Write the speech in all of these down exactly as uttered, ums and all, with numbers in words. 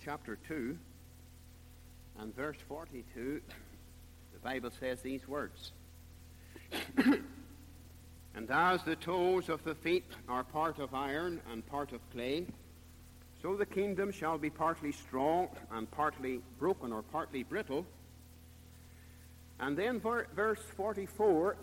chapter two and verse forty-two, the Bible says these words. And as the toes of the feet are part of iron and part of clay, so the kingdom shall be partly strong and partly broken or partly brittle. And then verse forty-four,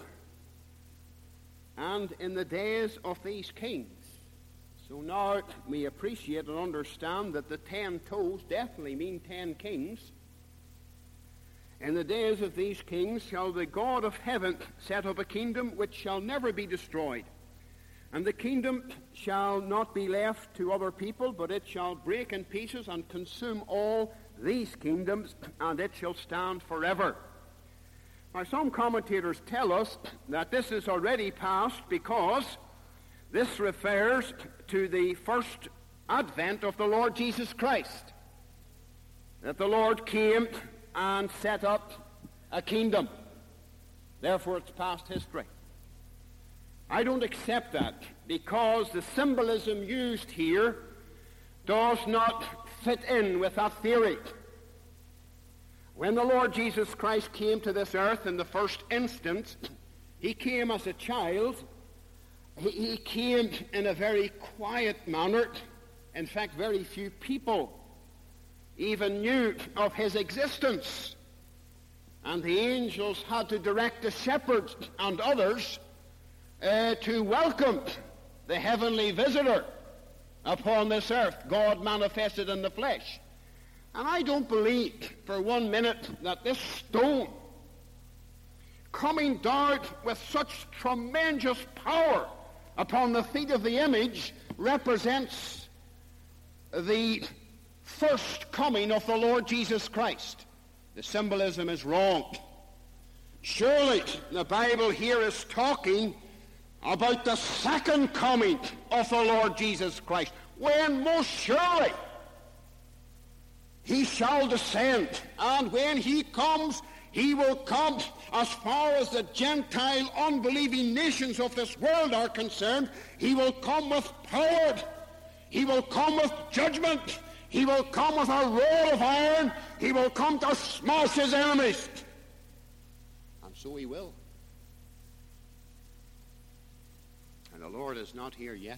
and in the days of these kings. So now we appreciate and understand that the ten toes definitely mean ten kings. In the days of these kings shall the God of heaven set up a kingdom which shall never be destroyed. And the kingdom shall not be left to other people, but it shall break in pieces and consume all these kingdoms, and it shall stand forever. Now, some commentators tell us that this is already past because this refers to the first advent of the Lord Jesus Christ, that the Lord came and set up a kingdom. Therefore, it's past history. I don't accept that because the symbolism used here does not fit in with that theory. When the Lord Jesus Christ came to this earth in the first instance, he came as a child. He, he came in a very quiet manner. In fact, very few people even knew of his existence. And the angels had to direct the shepherds and others uh, to welcome the heavenly visitor upon this earth, God manifested in the flesh. And I don't believe for one minute that this stone, coming down with such tremendous power upon the feet of the image, represents the first coming of the Lord Jesus Christ. The symbolism is wrong. Surely the Bible here is talking about the second coming of the Lord Jesus Christ, when most surely he shall descend, and when he comes, he will come as far as the Gentile unbelieving nations of this world are concerned. He will come with power. He will come with judgment. He will come with a rod of iron. He will come to smash his enemies. And so he will. And the Lord is not here yet.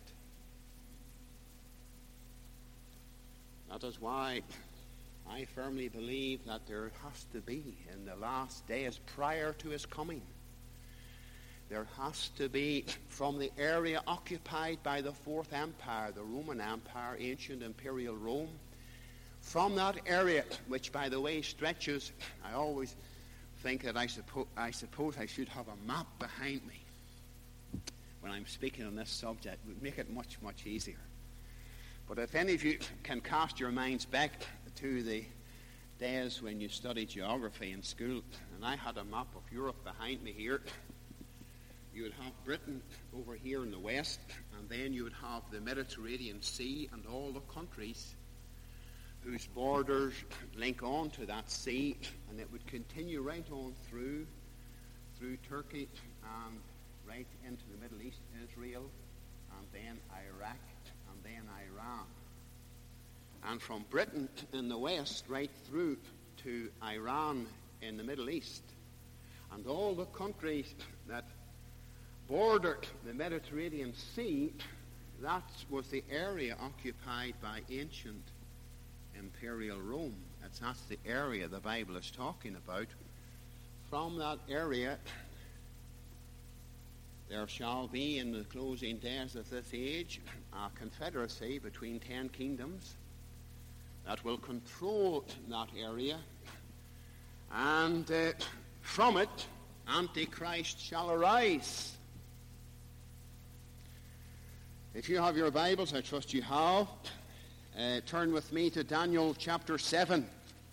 That is why I firmly believe that there has to be, in the last days prior to his coming, there has to be, from the area occupied by the Fourth Empire, the Roman Empire, ancient imperial Rome, from that area, which, by the way, stretches, I always think that I, suppo- I suppose I should have a map behind me when I'm speaking on this subject. It would make it much, much easier. But if any of you can cast your minds back to the days when you studied geography in school, and I had a map of Europe behind me here, you would have Britain over here in the west, and then you would have the Mediterranean Sea and all the countries whose borders link on to that sea, and it would continue right on through, through Turkey and right into the Middle East, Israel, and then Iraq, and then Iran. And from Britain in the west right through to Iran in the Middle East. And all the countries that bordered the Mediterranean Sea, that was the area occupied by ancient imperial Rome. That's, that's the area the Bible is talking about. From that area, there shall be in the closing days of this age a confederacy between ten kingdoms that will control that area, and uh, from it Antichrist shall arise. If you have your Bibles, I trust you have, uh, turn with me to Daniel chapter seven.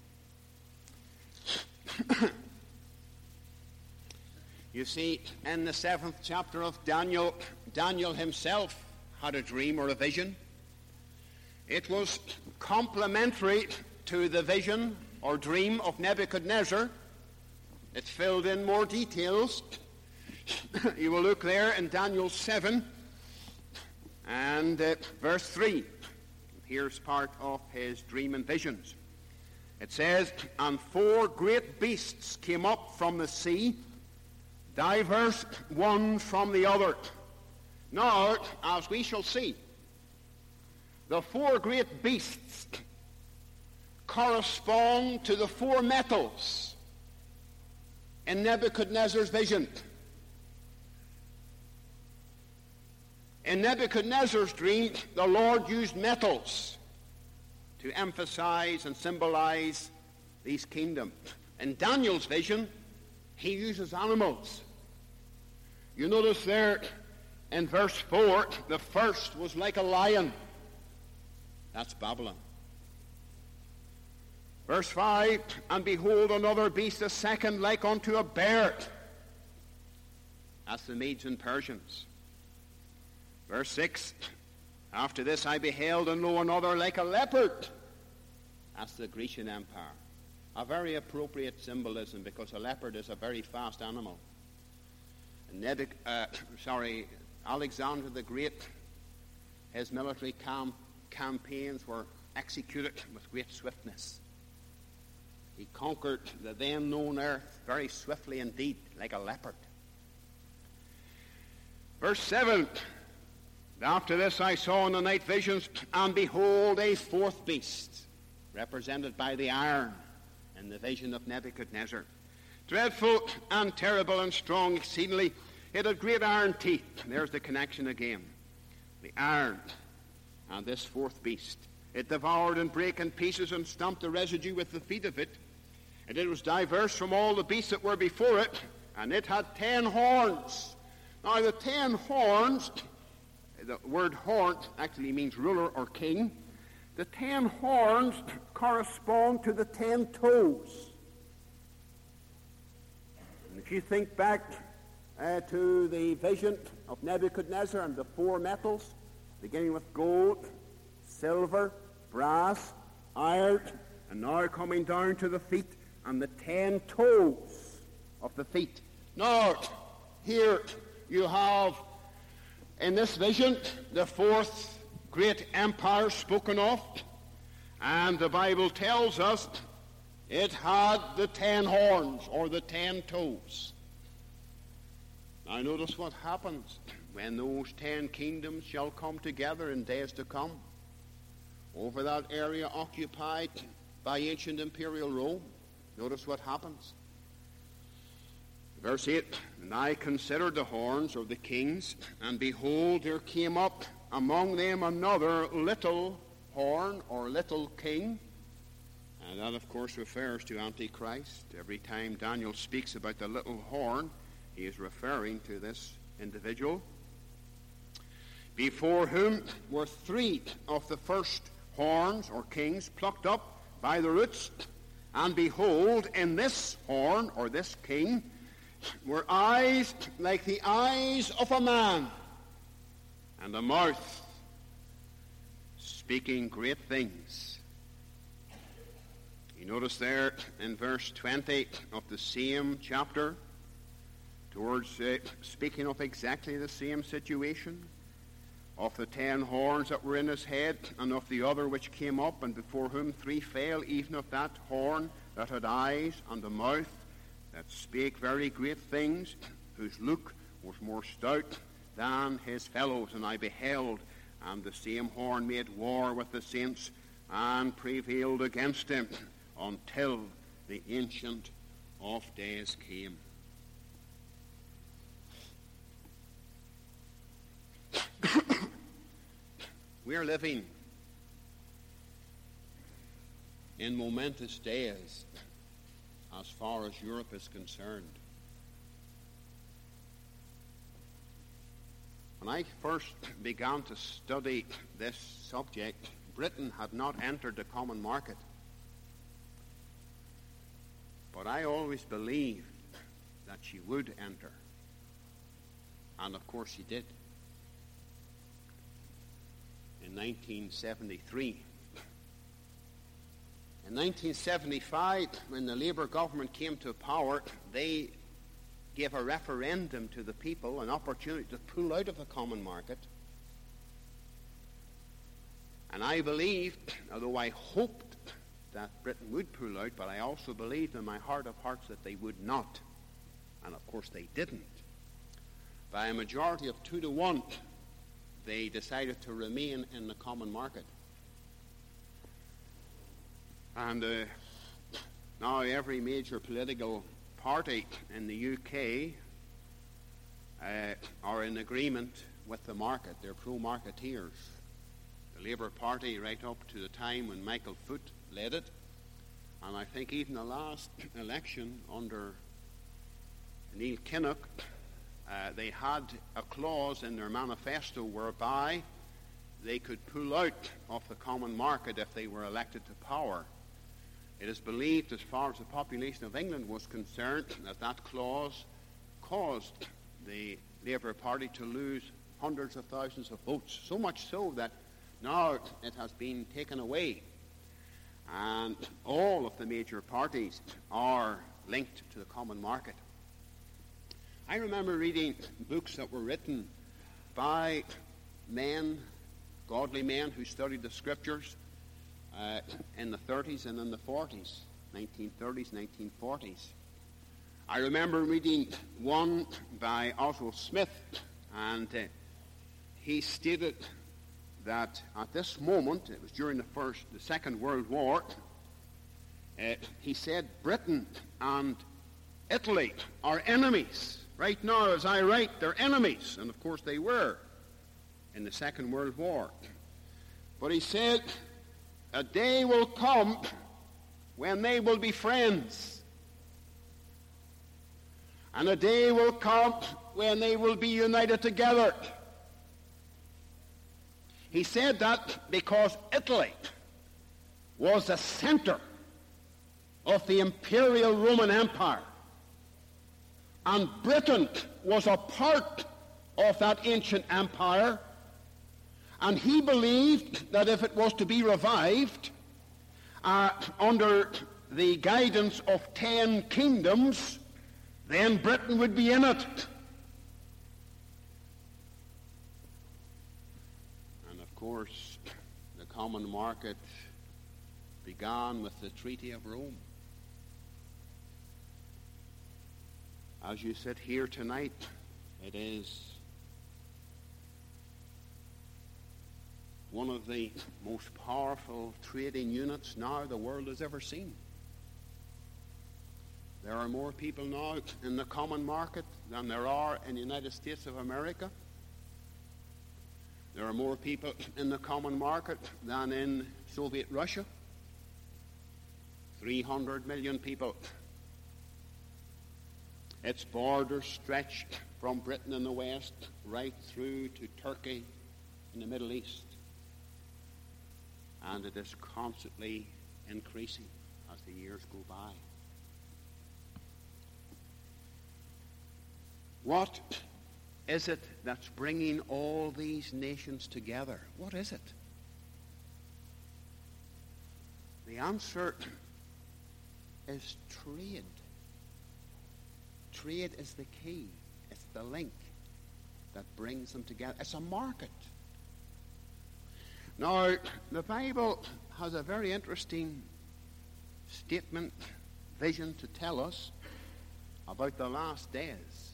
You see, in the seventh chapter of Daniel, Daniel himself had a dream or a vision. It was complementary to the vision or dream of Nebuchadnezzar. It filled in more details. You will look there in Daniel seven and uh, verse three. here's part of his dream and visions. It says, "And four great beasts came up from the sea, diverse one from the other." Now, as we shall see, the four great beasts correspond to the four metals in Nebuchadnezzar's vision. In Nebuchadnezzar's dream, the Lord used metals to emphasize and symbolize these kingdoms. In Daniel's vision, he uses animals. You notice there in verse four, the first was like a lion. That's Babylon. Verse five, "And behold another beast, a second like unto a bear." That's the Medes and Persians. Verse six, "After this I beheld, and lo, another like a leopard." That's the Grecian Empire. A very appropriate symbolism, because a leopard is a very fast animal. And Nebuch- uh, sorry, Alexander the Great, his military cam- campaigns were executed with great swiftness. He conquered the then known earth very swiftly indeed, like a leopard. Verse seven, "After this I saw in the night visions, and behold a fourth beast," represented by the iron in the vision of Nebuchadnezzar. "Dreadful and terrible and strong exceedingly. It had great iron teeth." There's the connection again. The iron and this fourth beast. "It devoured and brake in pieces and stamped the residue with the feet of it. And it was diverse from all the beasts that were before it, and it had ten horns." Now the ten horns, the word horn actually means ruler or king. The ten horns correspond to the ten toes. And if you think back uh, to the vision of Nebuchadnezzar and the four metals, beginning with gold, silver, brass, iron, and now coming down to the feet and the ten toes of the feet. Now, here you have, in this vision, the fourth great empire spoken of, and the Bible tells us it had the ten horns, or the ten toes. Now notice what happens when those ten kingdoms shall come together in days to come over that area occupied by ancient imperial Rome. Notice what happens. Verse eight, "And I considered the horns of the kings, and behold, there came up among them another little horn," or little king. And that, of course, refers to Antichrist. Every time Daniel speaks about the little horn, he is referring to this individual. "Before whom were three of the first horns, or kings, plucked up by the roots. And behold, in this horn, or this king, were eyes like the eyes of a man, and a mouth speaking great things." You notice there in verse twenty of the same chapter, towards uh, speaking of exactly the same situation, of the ten horns that were in his head, and of the other which came up, and before whom three fell, even of that horn that had eyes and a mouth that spake very great things, whose look was more stout than his fellows. And I beheld, and the same horn made war with the saints, and prevailed against them, until the Ancient of Days came. We are living in momentous days as far as Europe is concerned. When I first began to study this subject, Britain had not entered the common market. But I always believed that she would enter. And of course she did. In nineteen seventy-three. In nineteen seventy-five, when the Labour government came to power, they gave a referendum to the people, an opportunity to pull out of the common market. And I believe, although I hoped that Britain would pull out, but I also believed in my heart of hearts that they would not. And of course they didn't. By a majority of two to one, they decided to remain in the common market. And uh, now every major political party in the U K uh, are in agreement with the market. They're pro-marketeers. The Labour Party right up to the time when Michael Foot led it. And I think even the last election under Neil Kinnock, uh, they had a clause in their manifesto whereby they could pull out of the common market if they were elected to power. It is believed, as far as the population of England was concerned, that that clause caused the Labour Party to lose hundreds of thousands of votes, so much so that now it has been taken away. And all of the major parties are linked to the common market. I remember reading books that were written by men, godly men who studied the scriptures uh, in the thirties and in the forties, nineteen thirties, nineteen forties. I remember reading one by Oswald Smith, and uh, he stated that at this moment, it was during the first, the Second World War, uh, he said Britain and Italy are enemies. Right now, as I write, they're enemies, and of course they were in the Second World War. But he said, a day will come when they will be friends. And a day will come when they will be united together. He said that because Italy was the center of the imperial Roman Empire, and Britain was a part of that ancient empire, and he believed that if it was to be revived uh, under the guidance of ten kingdoms, then Britain would be in it. And of course, the common market began with the Treaty of Rome. As you sit here tonight, it is one of the most powerful trading units now the world has ever seen. There are more people now in the common market than there are in the United States of America. There are more people in the common market than in Soviet Russia. three hundred million people. Its borders stretch from Britain in the west right through to Turkey in the Middle East. And it is constantly increasing as the years go by. What is it that's bringing all these nations together? What is it? The answer is trade. Trade is the key. It's the link that brings them together. It's a market. Now, the Bible has a very interesting statement, vision to tell us about the last days.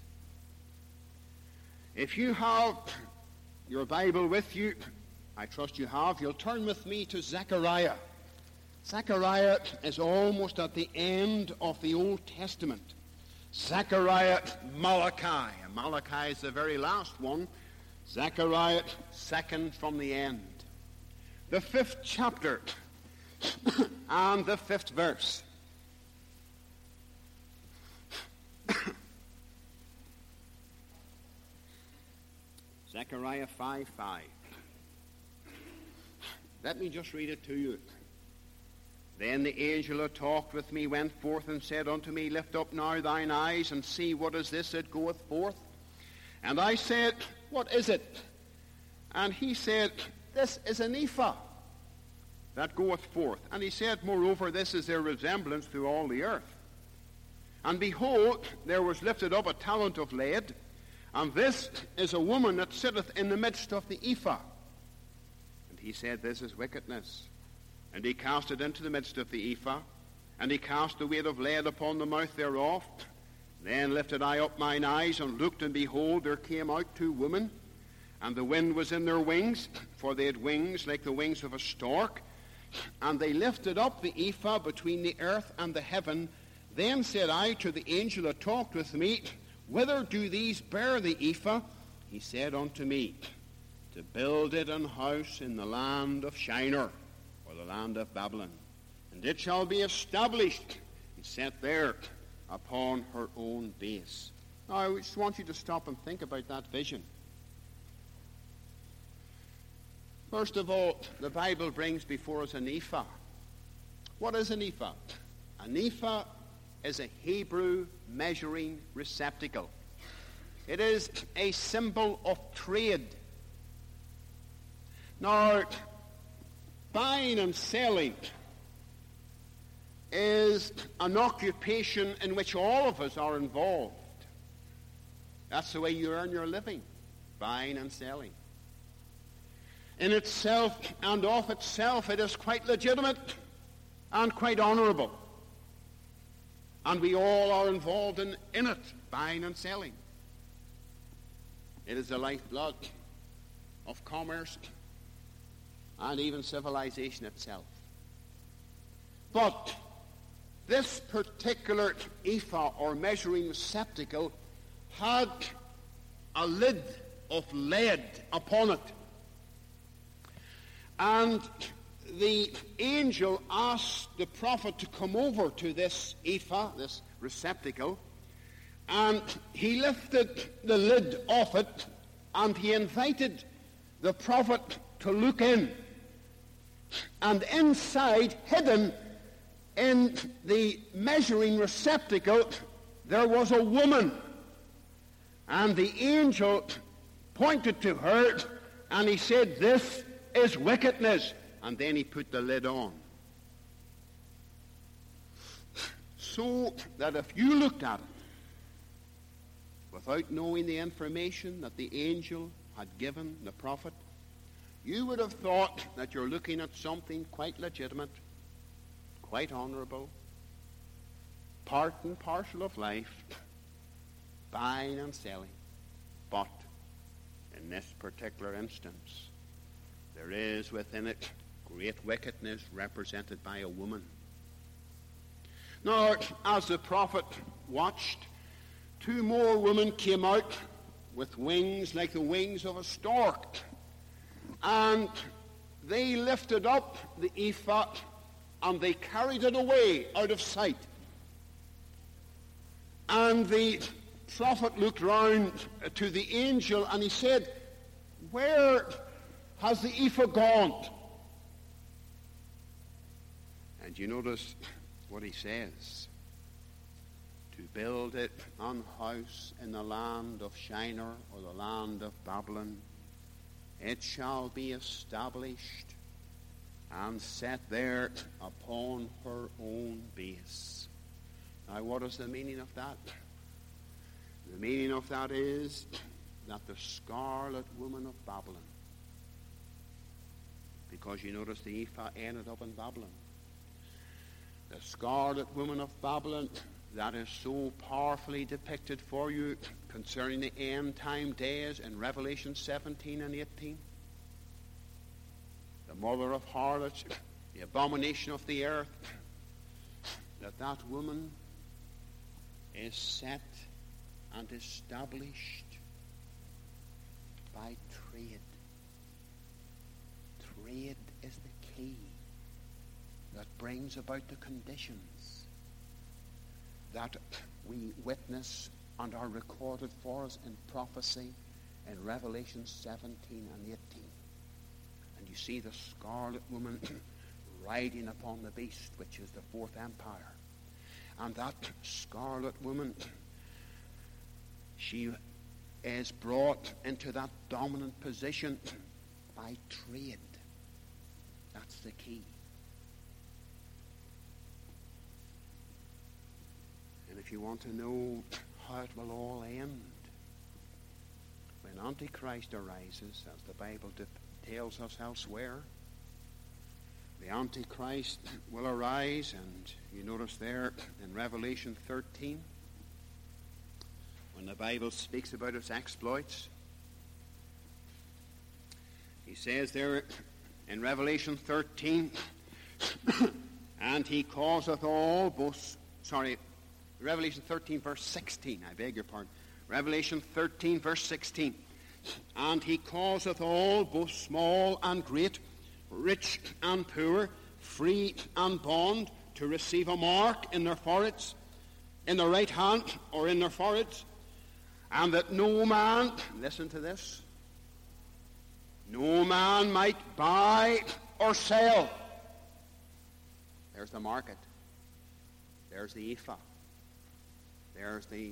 If you have your Bible with you, I trust you have, you'll turn with me to Zechariah. Zechariah is almost at the end of the Old Testament. Zechariah, Malachi. And Malachi is the very last one. Zechariah, second from the end. The fifth chapter and the fifth verse. Zechariah five five. Let me just read it to you. Then the angel who talked with me went forth and said unto me, Lift up now thine eyes, and see what is this that goeth forth. And I said, What is it? And he said, This is an ephah that goeth forth. And he said, Moreover, this is their resemblance through all the earth. And behold, there was lifted up a talent of lead, and this is a woman that sitteth in the midst of the ephah. And he said, "This is wickedness." And he cast it into the midst of the ephah, and he cast the weight of lead upon the mouth thereof. Then lifted I up mine eyes, and looked, and behold, there came out two women, and the wind was in their wings, for they had wings like the wings of a stork. And they lifted up the ephah between the earth and the heaven. Then said I to the angel that talked with me, "Whither do these bear the ephah?" He said unto me, "To build it an house in the land of Shinar," or the land of Babylon. "And it shall be established and set there upon her own base." Now, I just want you to stop and think about that vision. First of all, the Bible brings before us an ephah. What is an ephah? An ephah is a Hebrew measuring receptacle. It is a symbol of trade. Now, buying and selling is an occupation in which all of us are involved. That's the way you earn your living, buying and selling. In itself and of itself, it is quite legitimate and quite honorable. And we all are involved in, in it, buying and selling. It is the lifeblood of commerce and even civilization itself. But this particular ephah or measuring receptacle had a lid of lead upon it. And the angel asked the prophet to come over to this ephah, this receptacle, and he lifted the lid off it, and he invited the prophet to look in. And inside, hidden in the measuring receptacle, there was a woman. And the angel pointed to her, and he said, "This is wickedness." And then he put the lid on. So that if you looked at it without knowing the information that the angel had given the prophet, you would have thought that you're looking at something quite legitimate, quite honorable, part and parcel of life, buying and selling. But in this particular instance, there is within it great wickedness represented by a woman. Now, as the prophet watched, two more women came out with wings like the wings of a stork. And they lifted up the ephah and they carried it away out of sight. And the prophet looked round to the angel and he said, "Where has the ephah gone?" And you notice what he says. "To build it an house in the land of Shinar," or the land of Babylon, "it shall be established and set there upon her own base." Now, what is the meaning of that? The meaning of that is that the scarlet woman of Babylon, because you notice the ephah ended up in Babylon, the scarlet woman of Babylon that is so powerfully depicted for you concerning the end time days in Revelation seventeen and eighteen, the mother of harlots, the abomination of the earth, that that woman is set and established by trade. Trade is the key that brings about the conditions that we witness and are recorded for us in prophecy in Revelation seventeen and eighteen. And you see the scarlet woman riding upon the beast, which is the fourth empire. And that scarlet woman, she is brought into that dominant position by trade. That's the key. And if you want to know how it will all end, when Antichrist arises, as the Bible tells us elsewhere, the Antichrist will arise, and you notice there in Revelation thirteen, when the Bible speaks about its exploits, he says there in Revelation thirteen, and he causeth all both, sorry, Revelation thirteen, verse sixteen, I beg your pardon. Revelation thirteen, verse sixteen. And he causeth all, both small and great, rich and poor, free and bond, to receive a mark in their foreheads, in their right hand or in their foreheads, and that no man, listen to this, no man might buy or sell. There's the market. There's the ephah. There's the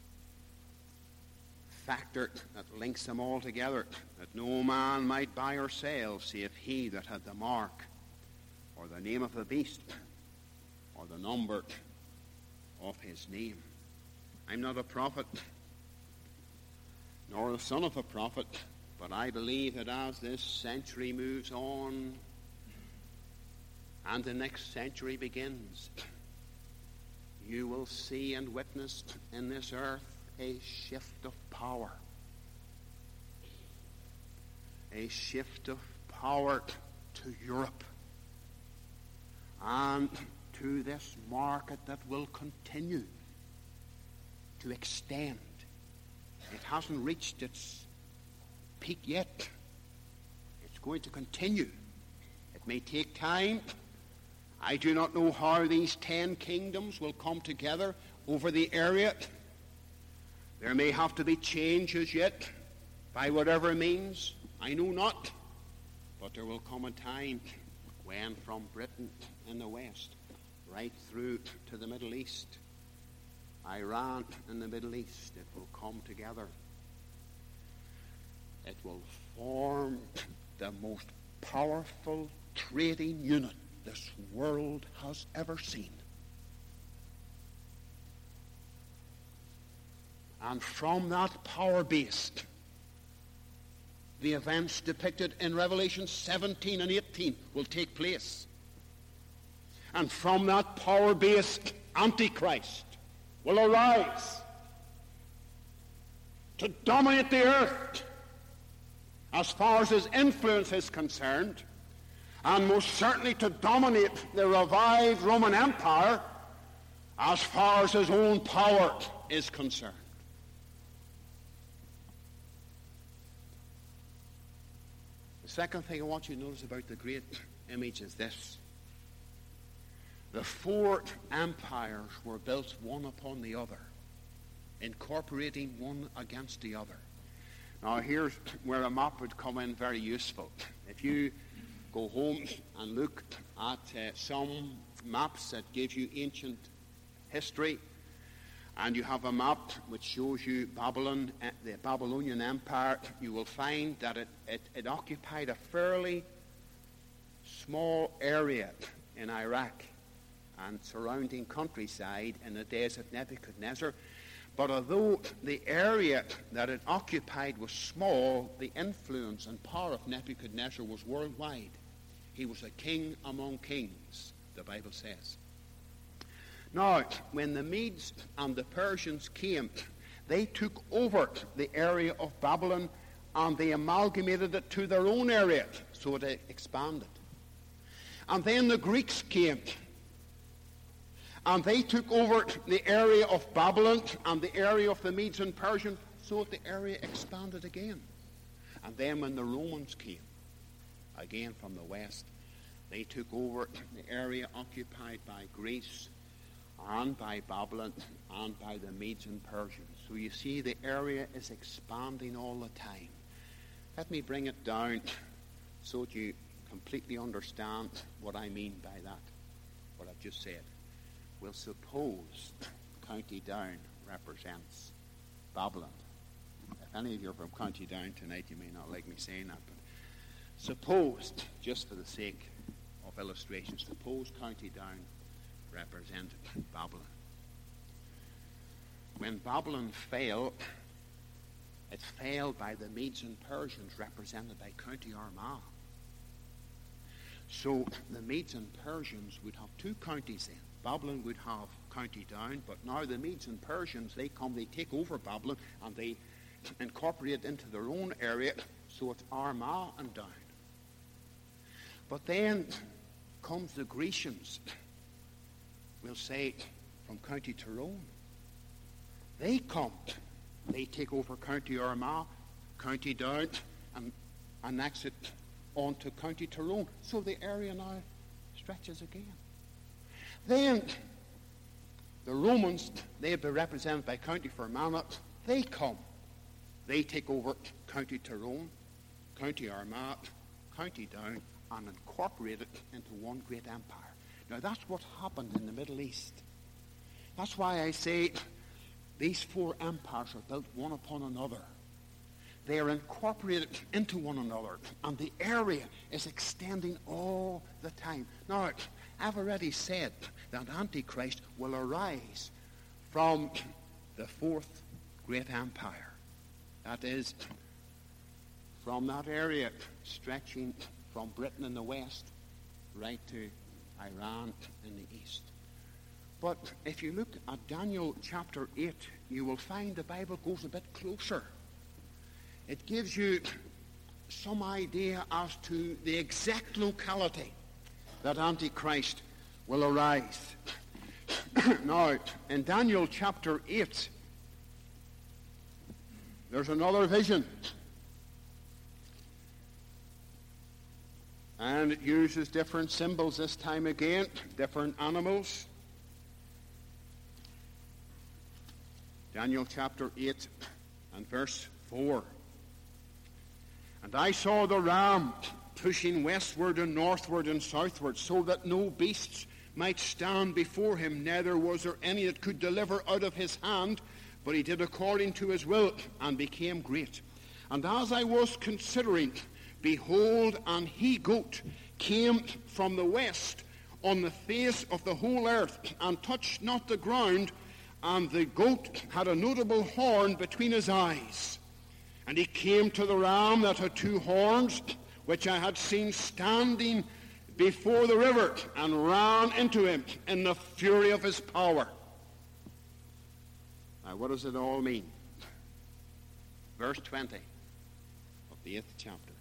factor that links them all together, that no man might buy or sell, save he that had the mark, or the name of the beast, or the number of his name. I'm not a prophet, nor the son of a prophet, but I believe that as this century moves on, and the next century begins, you will see and witness in this earth a shift of power. A shift of power to Europe and to this market that will continue to extend. It hasn't reached its peak yet. It's going to continue. It may take time. I do not know how these ten kingdoms will come together over the area. There may have to be changes yet, by whatever means, I know not. But there will come a time when from Britain in the west, right through to the Middle East, Iran in the Middle East, it will come together. It will form the most powerful trading unit this world has ever seen. And from that power base, the events depicted in Revelation seventeen and eighteen will take place. And from that power base, Antichrist will arise to dominate the earth as far as his influence is concerned, and most certainly to dominate the revived Roman Empire as far as his own power is concerned. The second thing I want you to notice about the great image is this. The four empires were built one upon the other, incorporating one against the other. Now here's where a map would come in very useful. If you go home and look at uh, some maps that give you ancient history, and you have a map which shows you Babylon, uh, the Babylonian Empire, you will find that it, it, it occupied a fairly small area in Iraq and surrounding countryside in the days of Nebuchadnezzar. But although the area that it occupied was small, the influence and power of Nebuchadnezzar was worldwide. He was a king among kings, the Bible says. Now, when the Medes and the Persians came, they took over the area of Babylon and they amalgamated it to their own area, so it expanded. And then the Greeks came, and they took over the area of Babylon and the area of the Medes and Persians, so the area expanded again. And then when the Romans came, again from the west, they took over the area occupied by Greece and by Babylon and by the Medes and Persians. So you see, the area is expanding all the time. Let me bring it down so that you completely understand what I mean by that, what I've just said. We'll suppose County Down represents Babylon. If any of you are from County Down tonight, you may not like me saying that, but suppose, just for the sake of illustration, suppose County Down represented Babylon. When Babylon fell, it fell by the Medes and Persians represented by County Armagh. So the Medes and Persians would have two counties then. Babylon would have County Down, but now the Medes and Persians, they come, they take over Babylon, and they incorporate it into their own area, so it's Armagh and Down. But then comes the Grecians, we'll say, from County Tyrone. They come, they take over County Armagh, County Down, and annex it onto County Tyrone. So the area now stretches again. Then the Romans, they'd be represented by County Fermanagh. They come, they take over County Tyrone, County Armagh, County Down, and incorporate it into one great empire. Now that's what happened in the Middle East. That's why I say these four empires are built one upon another. They are incorporated into one another, and the area is extending all the time. Now, I've already said that Antichrist will arise from the fourth great empire. That is, from that area stretching from Britain in the west right to Iran in the east. But if you look at Daniel chapter eight, you will find the Bible goes a bit closer. It gives you some idea as to the exact locality that Antichrist will arise. Now, in Daniel chapter eight, there's another vision. And it uses different symbols this time again, different animals. Daniel chapter eight and verse four. And I saw the ram pushing westward and northward and southward, so that no beasts might stand before him, neither was there any that could deliver out of his hand, but he did according to his will, and became great. And as I was considering, behold, an he-goat came from the west on the face of the whole earth, and touched not the ground, and the goat had a notable horn between his eyes. And he came to the ram that had two horns, which I had seen standing before the river, and ran into him in the fury of his power. Now, what does it all mean? Verse twenty of the eighth chapter.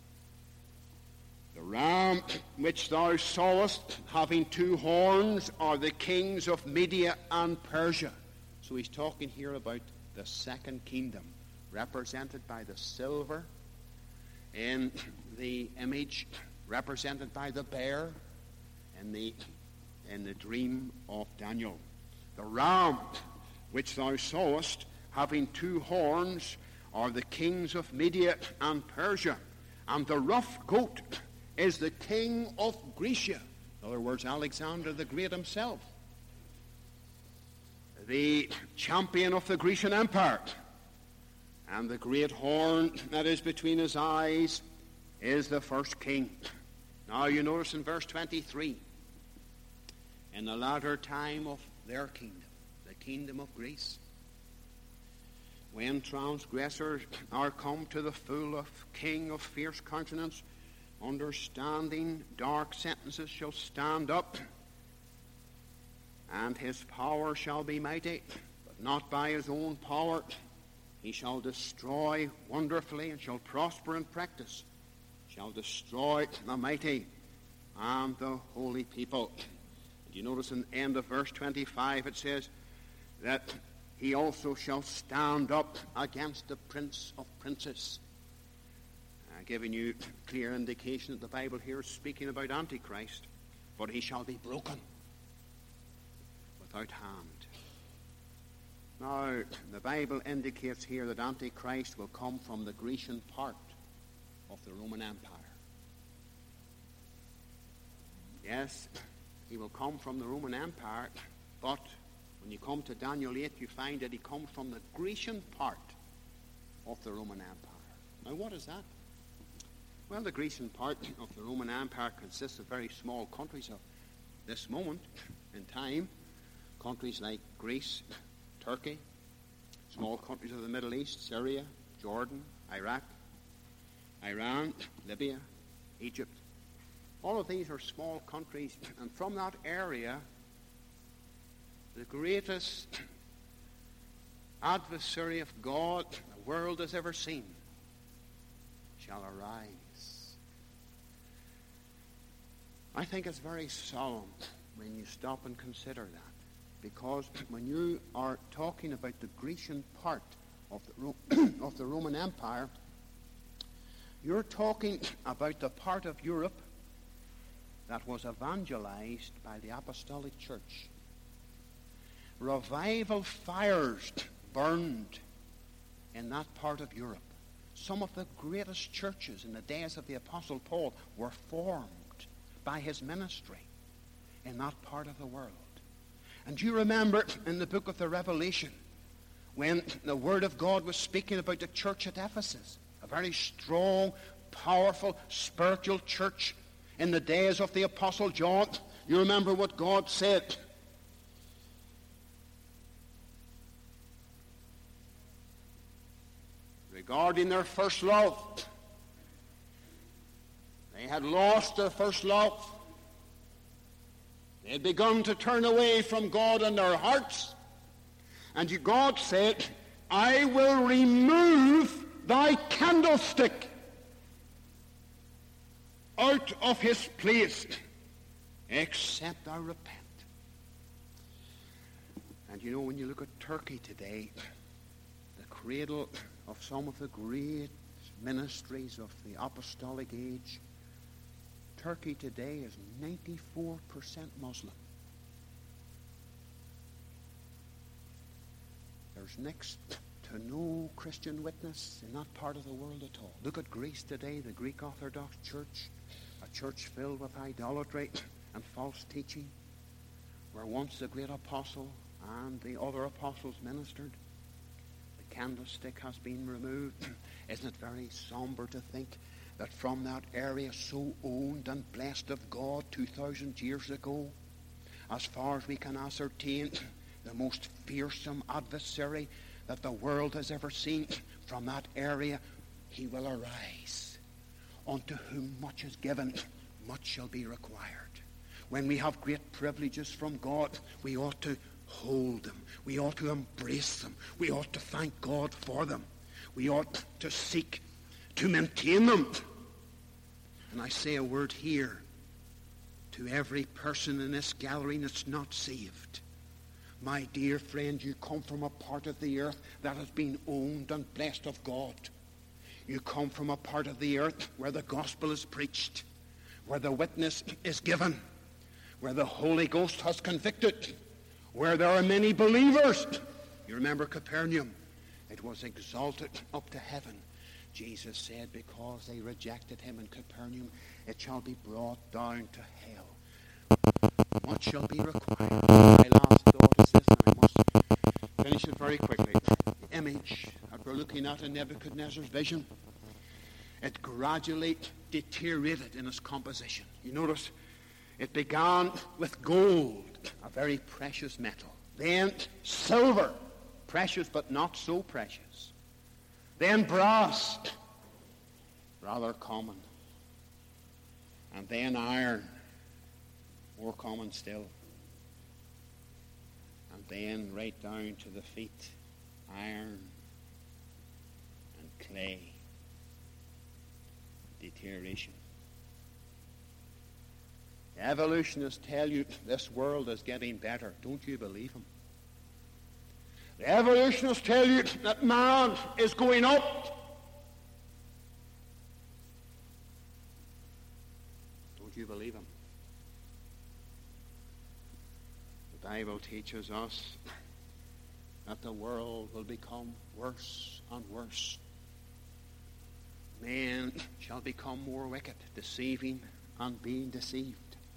The ram which thou sawest, having two horns, are the kings of Media and Persia. So he's talking here about the second kingdom, represented by the silver, in the image represented by the bear in the, in the dream of Daniel. The ram which thou sawest, having two horns, are the kings of Media and Persia. And the rough goat is the king of Grecia. In other words, Alexander the Great himself. The champion of the Grecian Empire. And the great horn that is between his eyes is the first king. Now you notice in verse twenty-three, in the latter time of their kingdom, the kingdom of Greece, when transgressors are come to the full of king of fierce countenance, understanding dark sentences shall stand up, and his power shall be mighty, but not by his own power. He shall destroy wonderfully, and shall prosper in practice, shall destroy the mighty and the holy people. And you notice in the end of verse twenty-five it says that he also shall stand up against the prince of princes. Uh, giving you clear indication that the Bible here is speaking about Antichrist, but he shall be broken without hand. Now, the Bible indicates here that Antichrist will come from the Grecian part of the Roman Empire. Yes, he will come from the Roman Empire, but when you come to Daniel eight, you find that he comes from the Grecian part of the Roman Empire. Now, what is that? Well, the Grecian part of the Roman Empire consists of very small countries of this moment in time. Countries like Greece, Turkey, small countries of the Middle East, Syria, Jordan, Iraq, Iran, Libya, Egypt, All of these are small countries, and from that area, the greatest adversary of God the world has ever seen shall arise. I think it's very solemn when you stop and consider that, because when you are talking about the Grecian part of the, Ro- of the Roman Empire, you're talking about the part of Europe that was evangelized by the Apostolic Church. Revival fires burned in that part of Europe. Some of the greatest churches in the days of the Apostle Paul were formed by his ministry in that part of the world. And you remember in the book of the Revelation, when the Word of God was speaking about the church at Ephesus, a very strong, powerful, spiritual church in the days of the Apostle John, you remember what God said. Regarding their first love, they had lost their first love. They had begun to turn away from God in their hearts. And God said, I will remove thy candlestick out of his place, except thou repent. And you know, when you look at Turkey today, the cradle of some of the great ministries of the apostolic age, Turkey today is ninety-four percent Muslim. There's next to no Christian witness in that part of the world at all. Look at Greece today, the Greek Orthodox Church, a church filled with idolatry and false teaching, where once the great apostle and the other apostles ministered. The candlestick has been removed. Isn't it very somber to think that from that area so owned and blessed of God two thousand years ago, as far as we can ascertain, the most fearsome adversary that the world has ever seen, from that area he will arise. Unto whom much is given, much shall be required. When we have great privileges from God, we ought to hold them. We ought to embrace them. We ought to thank God for them. We ought to seek to maintain them. And I say a word here to every person in this gallery that's not saved. My dear friend, you come from a part of the earth that has been owned and blessed of God. You come from a part of the earth where the gospel is preached, where the witness is given, where the Holy Ghost has convicted, where there are many believers. You remember Capernaum. It was exalted up to heaven. Jesus said, because they rejected him in Capernaum, it shall be brought down to hell. What shall be required? My last thought is this, and I must finish it very quickly. The image that we're looking at in Nebuchadnezzar's vision, it gradually deteriorated in its composition. You notice it began with gold, a very precious metal. Then silver, precious but not so precious. Then brass, rather common. And then iron, more common still. And then right down to the feet, iron and clay. Deterioration. The evolutionists tell you this world is getting better. Don't you believe them? The evolutionists tell you that man is going up. Don't you believe them? The Bible teaches us that the world will become worse and worse. Men shall become more wicked, deceiving and being deceived.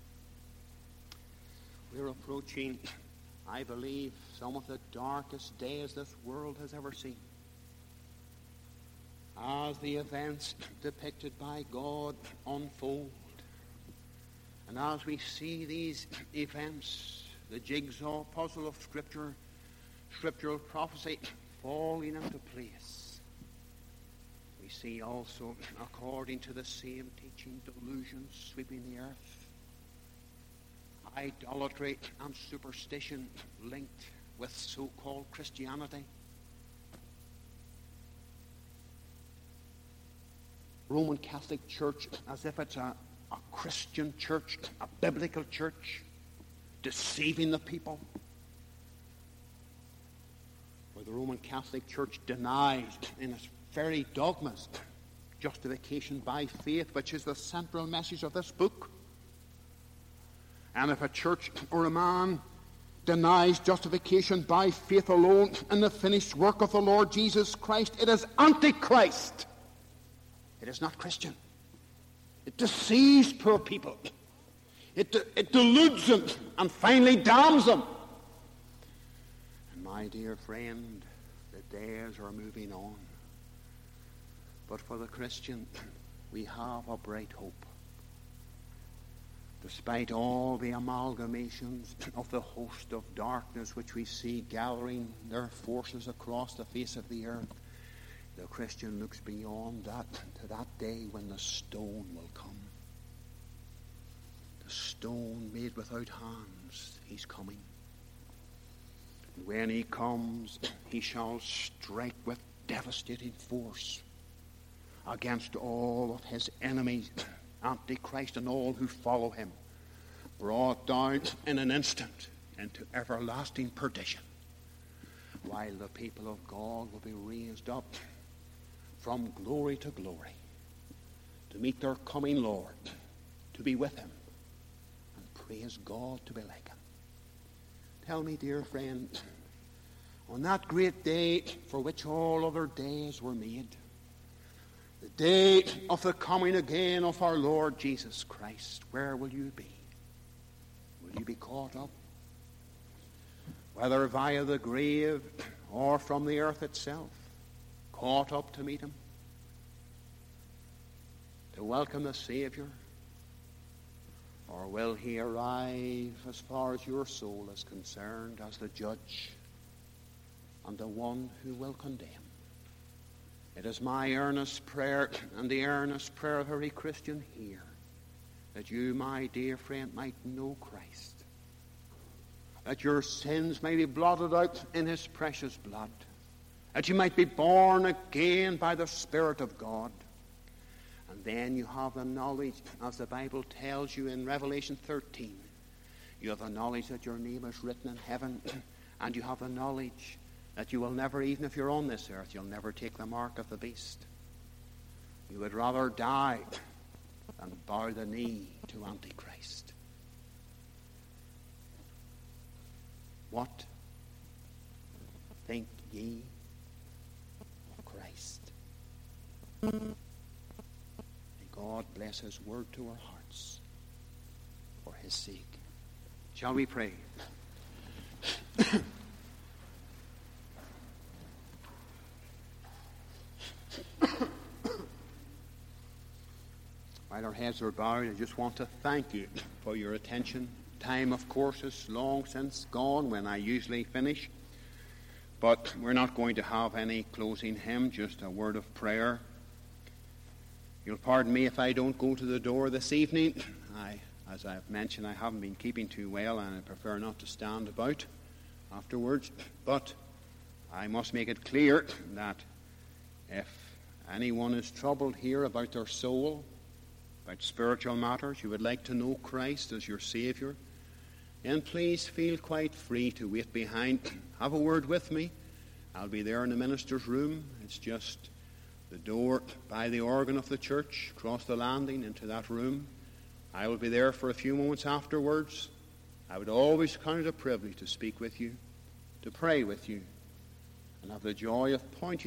We're approaching, I believe, some of the darkest days this world has ever seen. As the events depicted by God unfold, and as we see these events, the jigsaw puzzle of Scripture, scriptural prophecy falling into place, We see also, according to the same teaching, delusions sweeping the earth. Idolatry and superstition linked with so-called Christianity. Roman Catholic Church as if it's a, a Christian church, a biblical church, deceiving the people. Where the Roman Catholic Church denies in its very dogmas justification by faith, which is the central message of this book. And if a church or a man denies justification by faith alone in the finished work of the Lord Jesus Christ, it is Antichrist. It is not Christian. It deceives poor people. It, de- it deludes them and finally damns them. And my dear friend, the days are moving on. But for the Christian, we have a bright hope. Despite all the amalgamations of the host of darkness which we see gathering their forces across the face of the earth, the Christian looks beyond that to that day when the stone will come. The stone made without hands, he's coming. And when he comes, he shall strike with devastating force against all of his enemies, Antichrist and all who follow him, brought down in an instant into everlasting perdition, while the people of God will be raised up from glory to glory to meet their coming Lord, to be with him, and praise God to be like him. Tell me, dear friend, on that great day for which all other days were made, the day of the coming again of our Lord Jesus Christ, where will you be? Will you be caught up? Whether via the grave or from the earth itself, caught up to meet him, to welcome the Savior? Or will he arrive as far as your soul is concerned as the judge and the one who will condemn? It is my earnest prayer and the earnest prayer of every Christian here that you, my dear friend, might know Christ, that your sins may be blotted out in his precious blood, that you might be born again by the Spirit of God. And then you have the knowledge, as the Bible tells you in Revelation thirteen, you have the knowledge that your name is written in heaven, and you have the knowledge that you will never, even if you're on this earth, you'll never take the mark of the beast. You would rather die than bow the knee to Antichrist. What think ye of Christ? May God bless his word to our hearts for his sake. Shall we pray? While our heads are bowed, I just want to thank you for your attention. Time, of course, is long since gone when I usually finish. But we're not going to have any closing hymn, just a word of prayer. You'll pardon me if I don't go to the door this evening. I, as I've mentioned, I haven't been keeping too well, and I prefer not to stand about afterwards. But I must make it clear that if anyone is troubled here about their soul, about spiritual matters, you would like to know Christ as your Savior, then please feel quite free to wait behind. Have a word with me. I'll be there in the minister's room. It's just the door by the organ of the church, across the landing into that room. I will be there for a few moments afterwards. I would always count it a privilege to speak with you, to pray with you, and have the joy of pointing